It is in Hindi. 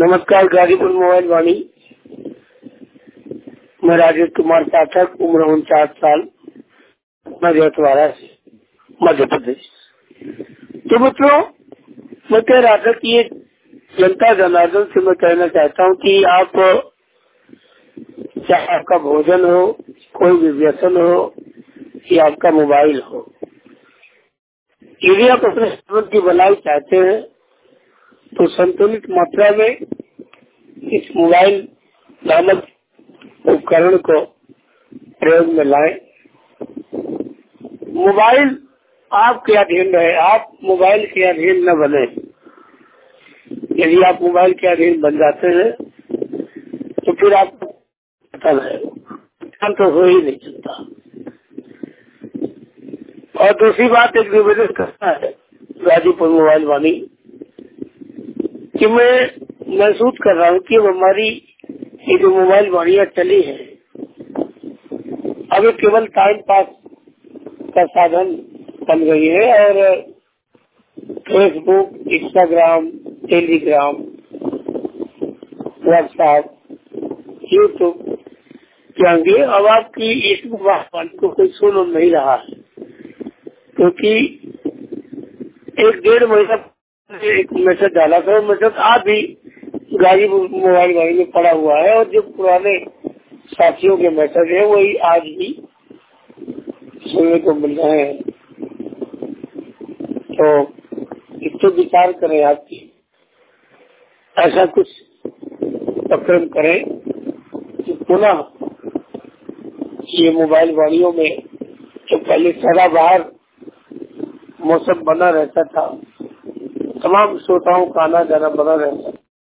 नमस्कार, गाजीपुर मोबाइल वाणी। मैं राजेश कुमार पाठक, उम्र 49 साल, मध्य मध्य प्रदेश। तो मित्रों, मैं कह रहा था कि एक जनता जनार्दन से मैं कहना चाहता हूँ कि आप, चाहे आपका भोजन हो, कोई भी व्यसन हो या आपका मोबाइल हो, यदि आप अपने जीवन की भलाई चाहते हैं तो संतुलित मात्रा में इस मोबाइल नामक उपकरण को प्रयोग में लाएं। मोबाइल आपके अधीन रहे, आप मोबाइल के अधीन न बने। यदि आप मोबाइल के अधीन बन जाते हैं तो फिर आपको पता है तो हो ही नहीं सकता। और दूसरी बात, एक निवेदन करना है गाजीपुर मोबाइल वाणी कि मैं महसूस कर रहा हूँ कि हमारी ये जो मोबाइल वाणियाँ चली है, अब ये केवल टाइम पास का साधन बन गई है और Facebook, Instagram, Telegram, WhatsApp, YouTube के आगे अब आपकी इस मोबाइल को कोई सुन नहीं रहा है, क्योंकि 1-1.5 महीना एक मैसेज डाला था, मैसेज आज भी गाजीपुर मोबाइल वाणी में पड़ा हुआ है और जो पुराने साथियों के मैसेज है वही आज भी सुनने को मिल रहे हैं। तो इस पर विचार करें, आपकी ऐसा कुछ उपक्रम करें कि पुनः ये मोबाइल वाणियों में जो पहले सदाबहार मौसम बना रहता था, तमाम श्रोताओं का आना जाना बना रहता था,